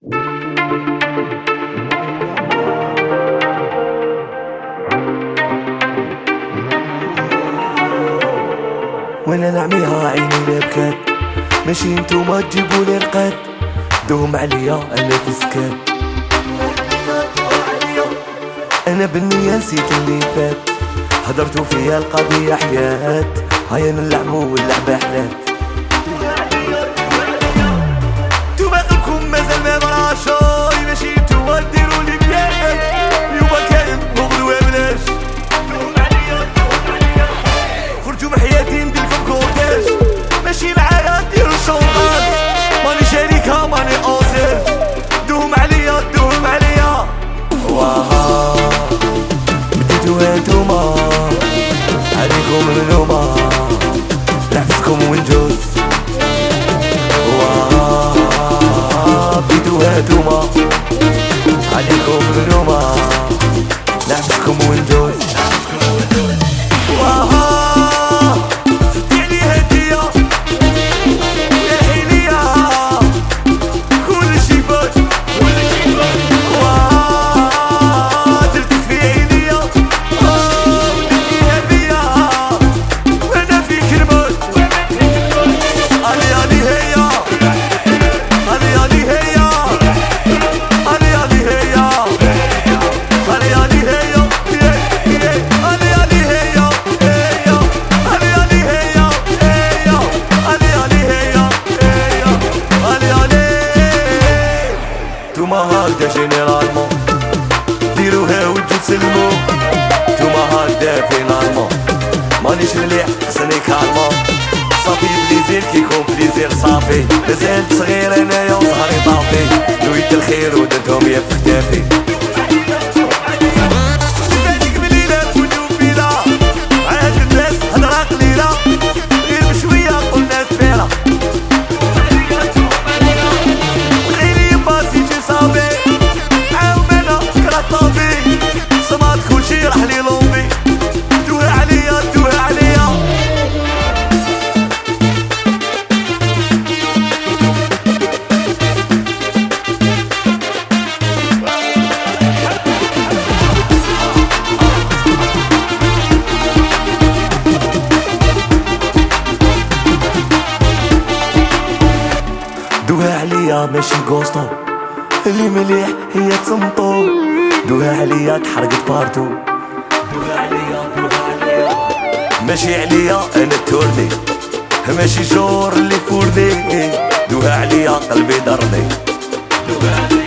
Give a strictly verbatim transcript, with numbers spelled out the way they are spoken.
وانا نعميها عيني لبكات، ماشي نتوما تجيبولي القد، دوم عليا انا في سكات. انا بالنية نسيت اللي فات، هدرتو فيا القضية حياة، هيا نلعبو واللعبة حلات. نتوما قلبكم مازال ما براشاي، ماشي نتوما ديرولي كاين، اليوما كاين وغدوة بلاش. فرجو بحياتي نديرلكم كورتاج، ماشي معايا ديرو شونطاج، ماني شريكة ماني اوزير، دوم عليا دوم عليا. واها بديتو هانتوما عليكم ملومة، نعفسكم ونجوز. واها بديتو هانتوما عليكم ملومة، نعفسكم ونجوز. واها توما هاكدا جينيرالمون ديروها وانتو تسلمو، توما هاكدا فينالمون مانيش مليح خصني كالمون. صافي بليزير كيكون بليزير صافي، مازالت صغير انايا وصهري طافي، نويت الخير ودرتهم يا في كتافي. هاديك مليلة كونو بيلا، عاد الناس هضرة قليلة، غير بشوية قلنا سبيلة. دوها عليا ماشي قوسطو، اللي مليح هي تصمطو، دوها عليا تحرقت بارتو. دوها عليا دوها عليا ماشي عليا انا تورني، ماشي جور اللي فورني، دوها عليا قلبي ضرني.